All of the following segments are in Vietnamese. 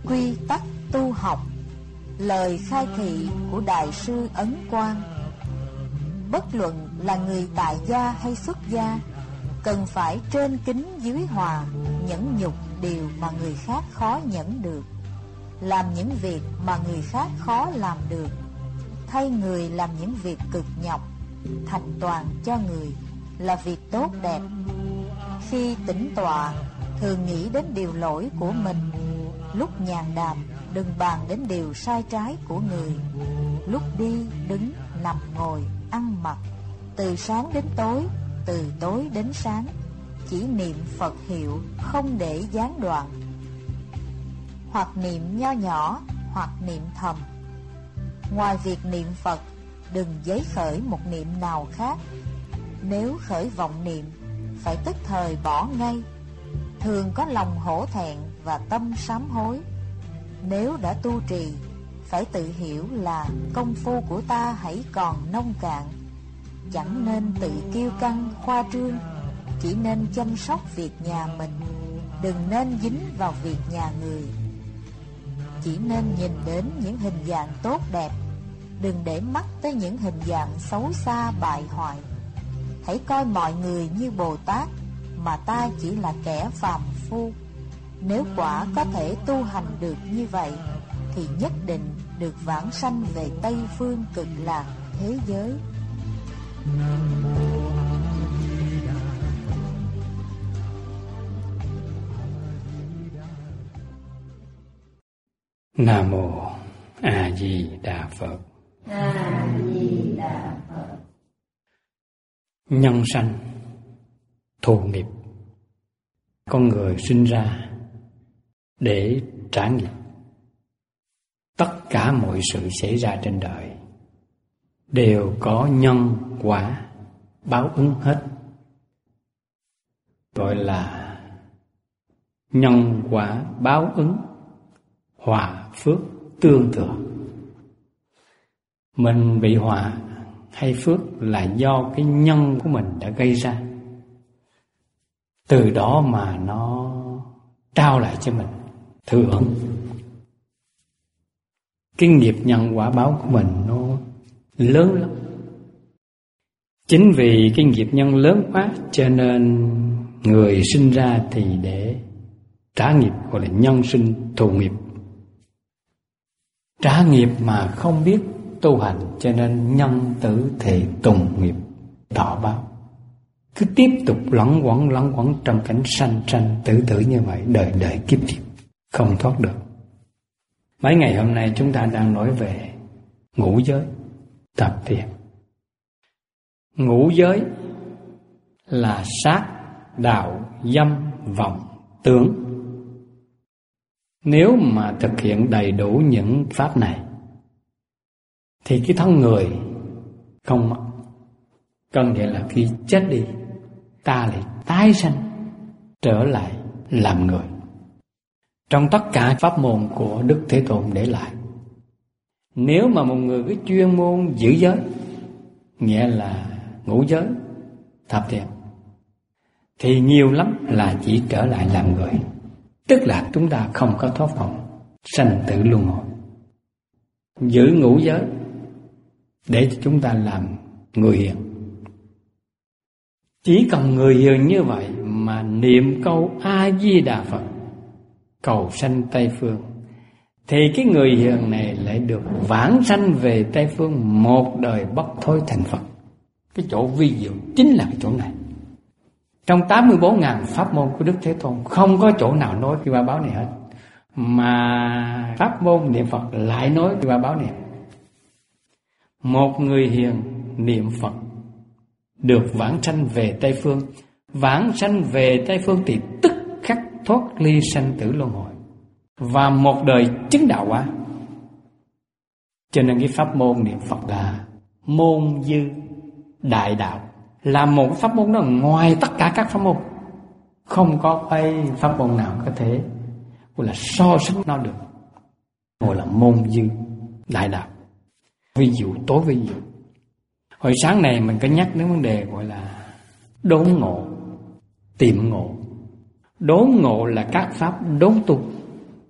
quy tắc tu học. Lời khai thị của Đại sư Ấn Quang: bất luận là người tại gia hay xuất gia, cần phải trên kính dưới hòa, nhẫn nhục điều mà người khác khó nhẫn được, làm những việc mà người khác khó làm được, thay người làm những việc cực nhọc, thành toàn cho người là việc tốt đẹp. Khi tĩnh tọa, thường nghĩ đến điều lỗi của mình. Lúc nhàn đàm, đừng bàn đến điều sai trái của người. Lúc đi, đứng, nằm, ngồi, ăn mặc, từ sáng đến tối, từ tối đến sáng, chỉ niệm Phật hiệu, không để gián đoạn. Hoặc niệm nho nhỏ, hoặc niệm thầm. Ngoài việc niệm Phật, đừng giấy khởi một niệm nào khác. Nếu khởi vọng niệm, phải tức thời bỏ ngay. Thường có lòng hổ thẹn và tâm sám hối. Nếu đã tu trì, phải tự hiểu là công phu của ta hãy còn nông cạn. Chẳng nên tự kiêu căng khoa trương, chỉ nên chăm sóc việc nhà mình, đừng nên dính vào việc nhà người. Chỉ nên nhìn đến những hình dạng tốt đẹp, đừng để mắt tới những hình dạng xấu xa bại hoại. Hãy coi mọi người như Bồ Tát, mà ta chỉ là kẻ phàm phu. Nếu quả có thể tu hành được như vậy, thì nhất định được vãng sanh về Tây Phương Cực Lạc thế giới. Nam mô A Di Đà Phật. A Di Đà Phật. Nhân sanh thù nghiệp. Con người sinh ra để trả nghiệp. Tất cả mọi sự xảy ra trên đời đều có nhân quả báo ứng hết, gọi là nhân quả báo ứng, hòa phước tương thừa. Mình bị hòa hay phước là do cái nhân của mình đã gây ra, từ đó mà nó trao lại cho mình thừa hưởng. Cái nghiệp nhân quả báo của mình nó lớn lắm. Chính vì cái nghiệp nhân lớn quá cho nên người sinh ra thì để trả nghiệp, gọi là nhân sinh thù nghiệp. Trả nghiệp mà không biết tu hành cho nên nhân tử thệ tùng nghiệp thọ báo. Cứ tiếp tục lẩn quẩn trong cảnh sanh sanh tử tử như vậy, đời đời kiếp kiếp không thoát được. Mấy ngày hôm nay chúng ta đang nói về ngũ giới thập thiện. Ngũ giới là sát, đạo, dâm, vọng, tưởng. Nếu mà thực hiện đầy đủ những pháp này thì cái thân người không mất. Cần nghĩa là khi chết đi, ta lại tái sanh trở lại làm người. Trong tất cả pháp môn của Đức Thế Tôn để lại, nếu mà một người cứ chuyên môn giữ giới, nghĩa là ngũ giới thập thiện, thì nhiều lắm là chỉ trở lại làm người. Tức là chúng ta không có thoát vọng sanh tử luân hồi. Giữ ngũ giới để cho chúng ta làm người hiền. Chỉ cần người hiền như vậy mà niệm câu A Di Đà Phật cầu sanh Tây Phương, thì cái người hiền này lại được vãng sanh về Tây Phương, một đời bất thối thành Phật. Cái chỗ vi diệu chính là cái chỗ này. Trong 84.000 pháp môn của Đức Thế Tôn, không có chỗ nào nói cái quả báo này hết, mà pháp môn niệm Phật lại nói cái quả báo này. Một người hiền niệm Phật được vãng sanh về Tây Phương. Vãng sanh về Tây Phương thì tức khắc thoát ly sanh tử luân hồi, và một đời chứng đạo quả. Cho nên cái pháp môn niệm Phật là môn dư đại đạo, là một pháp môn đó ngoài tất cả các pháp môn. Không có cái pháp môn nào có thể gọi là so sánh nó được, gọi là môn dư đại đạo. Ví dụ tối ví dụ. Hồi sáng này mình có nhắc đến vấn đề gọi là đốn ngộ, tìm ngộ. Đốn ngộ là các pháp đốn tu.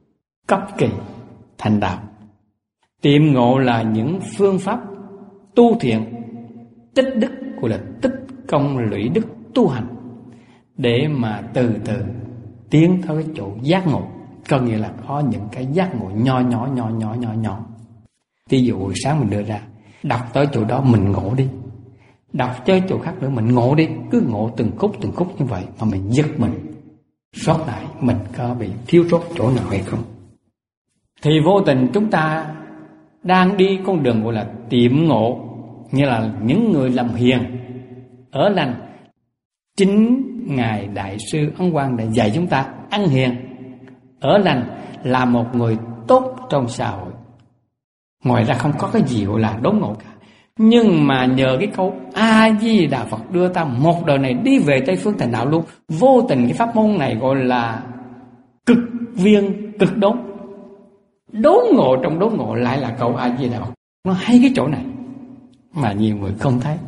cấp kỳ thành đạo. Tiệm ngộ là những phương pháp tu thiện, tích đức, gọi là tích công lũy đức tu hành, để mà từ từ tiến tới cái chỗ giác ngộ. Có nghĩa là có những cái giác ngộ nhỏ. Ví dụ hồi sáng mình đưa ra, đọc tới chỗ đó mình ngộ đi, đọc tới chỗ khác nữa mình ngộ đi, cứ ngộ từng khúc như vậy mà mình giật mình, sót lại mình có bị thiếu sót chỗ nào hay không. Thì vô tình chúng ta đang đi con đường gọi là tiệm ngộ, như là những người làm hiền ở lành. Chính Ngài Đại sư Ấn Quang đã dạy chúng ta ăn hiền ở lành là một người tốt trong xã hội. Ngoài ra không có cái gì gọi là đốn ngộ cả. Nhưng mà nhờ cái câu A-di-đà Phật đưa ta một đời này đi về Tây Phương thành đạo luôn. Vô tình cái pháp môn này gọi là cực viên cực đốn. Đốn ngộ trong đốn ngộ lại là câu A-di-đà Phật. Nó hay cái chỗ này mà nhiều người không thấy.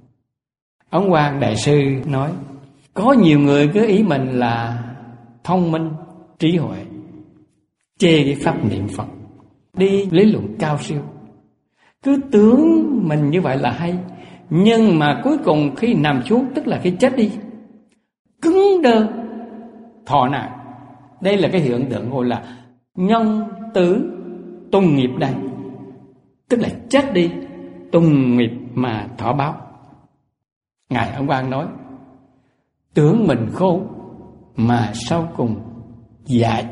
Ấn Quang Đại sư nói, có nhiều người cứ ý mình là thông minh, trí huệ, chê cái pháp niệm Phật, đi lý luận cao siêu, cứ tưởng mình như vậy là hay. Nhưng mà cuối cùng khi nằm xuống, tức là khi chết đi, cứng đơ, thọ nạn. Đây là cái hiện tượng gọi là nhân tử tùng nghiệp đây. Tức là chết đi, tùng nghiệp mà thọ báo. Ngài Ấn Quang nói, tưởng mình khôn mà sau cùng dại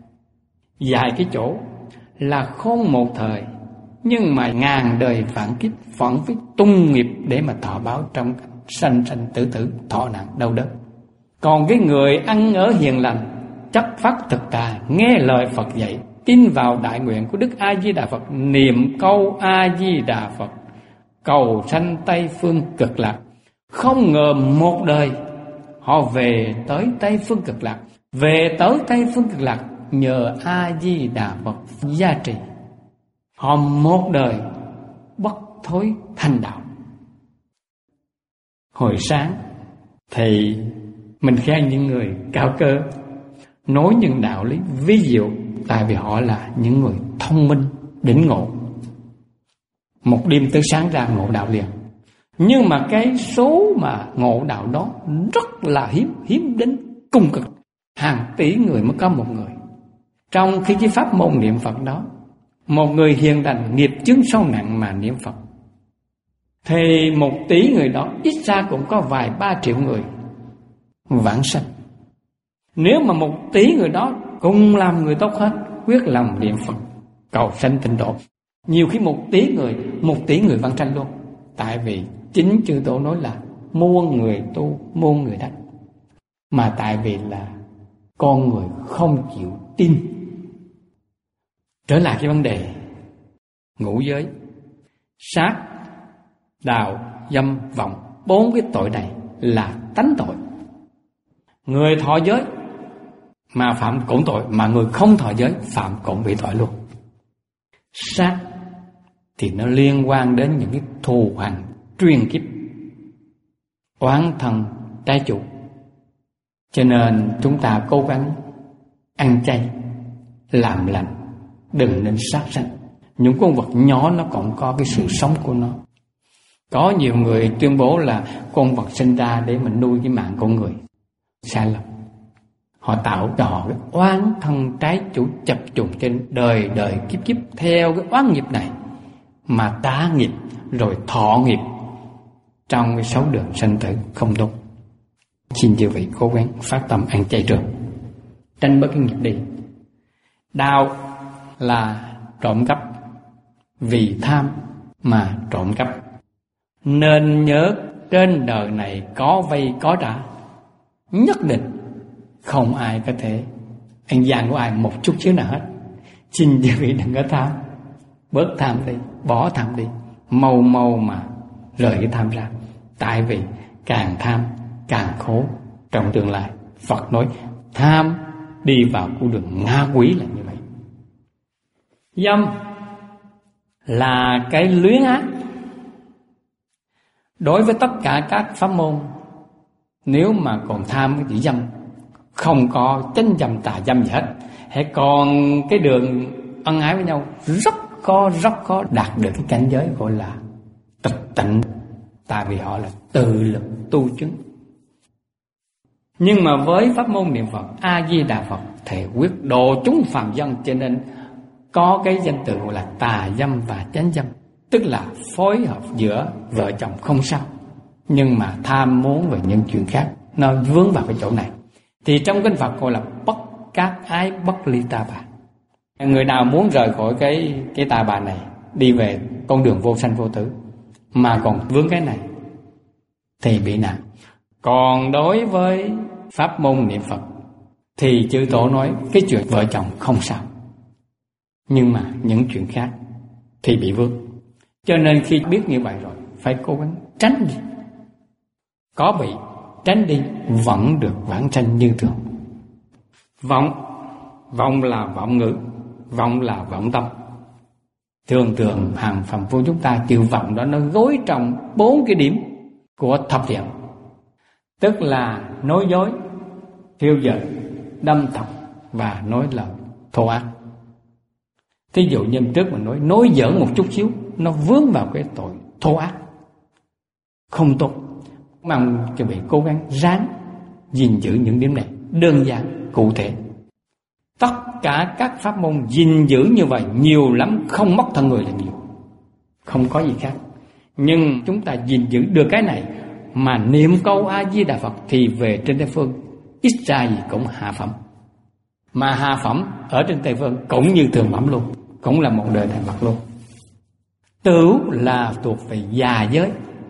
cái chỗ là khôn một thời, nhưng mà ngàn đời vạn kiếp vẫn phải tung nghiệp để mà thọ báo trong sanh tử thọ nạn đau đớn. Còn cái người ăn ở hiền lành, chấp phát thực tà, nghe lời Phật dạy, tin vào đại nguyện của Đức A Di Đà Phật, niệm câu A Di Đà Phật, cầu sanh Tây Phương Cực Lạc, không ngờ một đời họ về tới Tây Phương Cực Lạc. Về tới Tây Phương Cực Lạc nhờ A Di Đà Phật gia trì, họ một đời bất thối thành đạo. Hồi sáng thì mình khen những người cao cơ, nói những đạo lý ví dụ, tại vì họ là những người thông minh đỉnh ngộ, một đêm tới sáng ra ngộ đạo liền. Nhưng mà cái số mà ngộ đạo đó rất là hiếm đến cùng cực, hàng tỷ người mới có một người. Trong khi cái pháp môn niệm Phật đó, một người hiền lành nghiệp chướng sâu nặng mà niệm Phật, thì 1 tỷ người đó ít ra cũng có vài 3 triệu người vãng sanh. Nếu mà 1 tỷ người đó cùng làm người tốt hết, quyết lòng niệm Phật cầu sanh tịnh độ, nhiều khi 1 tỷ người vãng sanh luôn. Tại vì chính chư Tổ nói là muôn người tu, muôn người đắc. Mà tại vì là con người không chịu tin. Trở lại cái vấn đề ngũ giới, sát, đạo, dâm, vọng, 4 cái tội này là tánh tội. Người thọ giới mà phạm cũng tội, mà người không thọ giới phạm cũng bị tội luôn. Sát thì nó liên quan đến những cái thù hằn truyền kiếp, oán thần trái chủ. Cho nên chúng ta cố gắng ăn chay, làm lành, đừng nên sát sanh. Những con vật nhỏ nó còn có cái sự sống của nó. Có nhiều người tuyên bố là con vật sinh ra để mình nuôi cái mạng con người. Sai lầm. Họ tạo cho họ cái oán thân trái chủ chập trùng trên đời đời kiếp kiếp, theo cái oán nghiệp này mà tá nghiệp rồi thọ nghiệp trong cái 6 đường sanh tử không tốt. Xin chư vị cố gắng phát tâm ăn chay trường, tránh bớt cái nghiệp đi. Đạo là trộm cắp, vì tham mà trộm cắp. Nên nhớ trên đời này có vay có trả, nhất định không ai có thể ăn gian của ai một chút xíu nào hết. Xin chư vị đừng có tham, bớt tham đi, bỏ tham đi, mau mà rời cái tham ra. Tại vì càng tham càng khổ trong tương lai. Phật nói tham đi vào con đường ngạ quỷ là như vậy. Dâm là cái luyến ác. Đối với tất cả các pháp môn, nếu mà còn tham cái chữ dâm, không có chánh dâm tà dâm gì hết, hễ còn cái đường ân ái với nhau, rất khó đạt được cái cảnh giới gọi là tịch tịnh, tại vì họ là tự lực tu chứng. Nhưng mà với pháp môn niệm Phật A Di Đà Phật thể quyết độ chúng phàm dân, cho nên có cái danh từ gọi là tà dâm và chánh dâm, tức là phối hợp giữa vợ chồng không sao, nhưng mà tham muốn về những chuyện khác, nó vướng vào cái chỗ này. Thì trong kinh Phật gọi là bất các ái bất ly ta bà. Người nào muốn rời khỏi cái tà bà này, đi về con đường vô sanh vô tử, mà còn vướng cái này thì bị nạn. Còn đối với pháp môn niệm Phật thì chư Tổ nói cái chuyện vợ chồng không sao, nhưng mà những chuyện khác thì bị vướng. Cho nên khi biết như vậy rồi, phải cố gắng tránh đi. Có bị tránh đi vẫn được vãng sanh như thường. Vọng là vọng ngữ, vọng là vọng tâm. Thường hàng phàm phu chúng ta chịu vọng đó, nó gối trong 4 cái điểm của thập thiện, tức là nói dối, thiêu dệt, đâm thọc và nói lời thô ác. Thí dụ như trước mình nói giỡn một chút xíu, nó vướng vào cái tội thô ác, không tốt. Mong cho vị cố gắng ráng gìn giữ những điểm này đơn giản, cụ thể. Tất cả các pháp môn gìn giữ như vậy nhiều lắm, không mất thân người là nhiều, không có gì khác. Nhưng chúng ta gìn giữ được cái này mà niệm câu A Di Đà Phật thì về trên Tây Phương ít ra gì cũng hạ phẩm. Mà hạ phẩm ở trên Tây Phương cũng như thường phẩm luôn, cũng là một đời thành Phật luôn. Tửu là thuộc về già giới.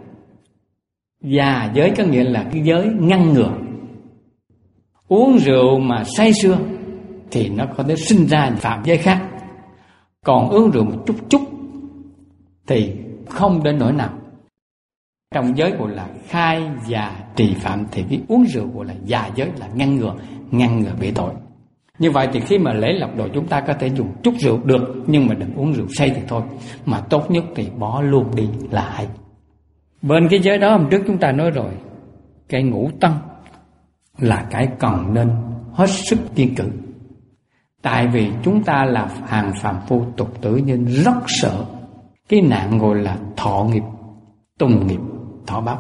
Già giới có nghĩa là cái giới ngăn ngừa. Uống rượu mà say sưa thì nó có thể sinh ra phạm giới khác. Còn uống rượu một chút thì không đến nỗi nào. Trong giới gọi là khai già trì phạm, thì cái uống rượu gọi là già giới, là ngăn ngừa bị tội. Như vậy thì khi mà lễ lọc độ chúng ta có thể dùng chút rượu được, nhưng mà đừng uống rượu say thì thôi. Mà tốt nhất thì bỏ luôn đi là hay. Bên cái giới đó hôm trước chúng ta nói rồi, cái ngũ tân là cái cần nên hết sức kiên cử. Tại vì chúng ta là hàng phàm phu tục tử nên rất sợ cái nạn gọi là thọ nghiệp, tùng nghiệp, thọ báo.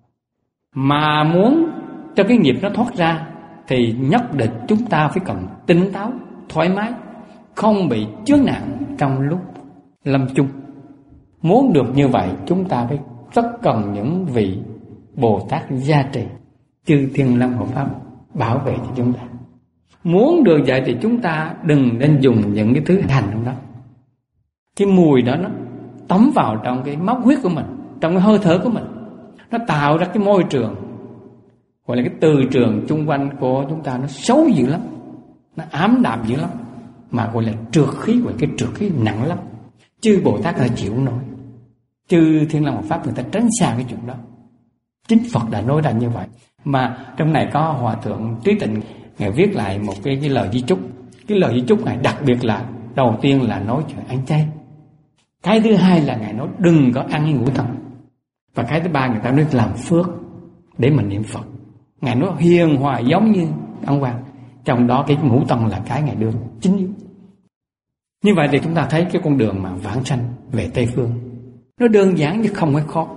Mà muốn cho cái nghiệp nó thoát ra thì nhất định chúng ta phải cần tỉnh táo, thoải mái, không bị chướng nạn trong lúc lâm chung. Muốn được như vậy chúng ta phải rất cần những vị Bồ Tát gia trì, chư Thiên Long Hộ Pháp bảo vệ cho chúng ta. Muốn được vậy thì chúng ta đừng nên dùng những cái thứ hành trong đó. Cái mùi đó nó tống vào trong cái máu huyết của mình, trong cái hơi thở của mình, nó tạo ra cái môi trường, gọi là cái từ trường chung quanh của chúng ta nó xấu dữ lắm, nó ám đạm dữ lắm, mà gọi là trượt khí, gọi là cái trượt khí nặng lắm. Chư Bồ Tát là chịu nổi, chư Thiên Long Hộ Pháp người ta tránh xa cái chuyện đó. Chính Phật đã nói ra như vậy. Mà trong này có Hòa Thượng Trí Tịnh, Ngài viết lại một cái lời di chúc. Cái lời di chúc Ngài đặc biệt là đầu tiên là nói chuyện ăn chay. Cái thứ hai là Ngài nói đừng có ăn ngũ thần. Và cái thứ ba người ta nói làm phước để mình niệm Phật. Ngài nói hiền hòa giống như ông Hoàng. Trong đó cái ngũ tầng là cái Ngài đưa chính yếu. Như vậy thì chúng ta thấy cái con đường mà vãng sanh về Tây Phương nó đơn giản chứ không phải khó.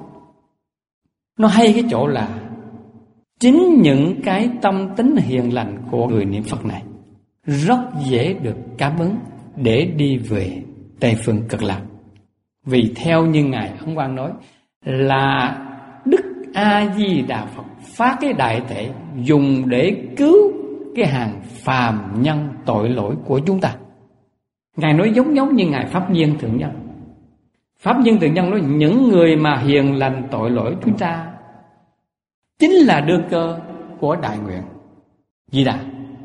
Nó hay cái chỗ là chính những cái tâm tính hiền lành của người niệm Phật này rất dễ được cảm ứng để đi về Tây Phương Cực Lạc. Vì theo như Ngài Ấn Quang nói là Đức A Di Đà Phật phát cái đại thể dùng để cứu cái hàng phàm nhân tội lỗi của chúng ta. Ngài nói giống như Ngài Pháp Nhiên Thượng Nhân. Pháp Nhiên Thượng Nhân nói những người mà hiền lành tội lỗi chúng ta chính là đương cơ của đại nguyện Di Đà.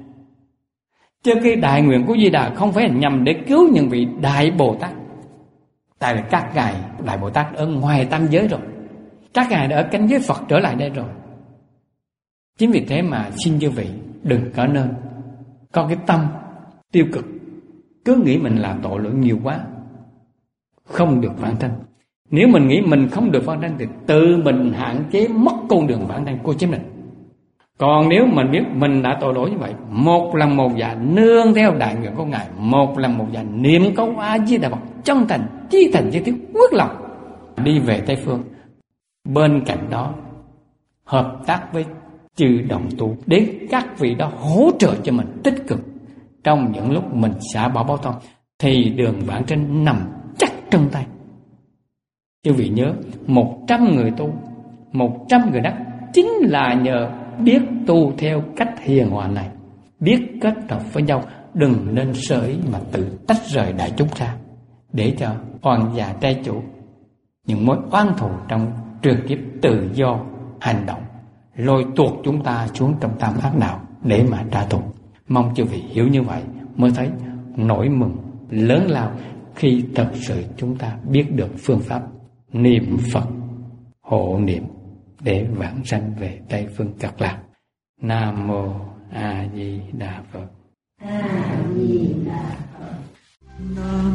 Chứ cái đại nguyện của Di Đà không phải là nhằm để cứu những vị đại Bồ Tát. Tại vì các ngài đại Bồ Tát ở ngoài tam giới rồi, các ngài đã ở cảnh giới Phật trở lại đây rồi. Chính vì thế mà xin chư vị đừng có nên có cái tâm tiêu cực, cứ nghĩ mình làm tội lỗi nhiều quá không được vãng sanh. Nếu mình nghĩ mình không được vãng sanh thì tự mình hạn chế mất con đường vãng sanh của chính mình. Còn nếu mình biết mình đã tội lỗi như vậy, một lần một dạ nương theo đại nguyện của Ngài, một lần một dạ niệm câu A Di Đà Phật chân thành, chí thành chí thiết, quyết lòng đi về Tây Phương. Bên cạnh đó hợp tác với chư đồng tu để các vị đó hỗ trợ cho mình tích cực trong những lúc mình xả bỏ báo thông, thì đường vãng sinh nằm chắc trong tay. Quý vị nhớ, 100 người tu, 100 người đắc chính là nhờ biết tu theo cách hiền hòa này, biết kết hợp với nhau, đừng nên sơ ý mà tự tách rời đại chúng ra, để cho oan gia trai chủ, những mối oan thù trong trường kiếp tự do hành động, lôi tuột chúng ta xuống trong tam ác đạo để mà trả thù. Mong chư vị hiểu như vậy mới thấy nỗi mừng lớn lao khi thật sự chúng ta biết được phương pháp niệm Phật hộ niệm để vãng sanh về Tây Phương Cực Lạc. Nam mô A Di Đà Phật. A Di Đà Phật.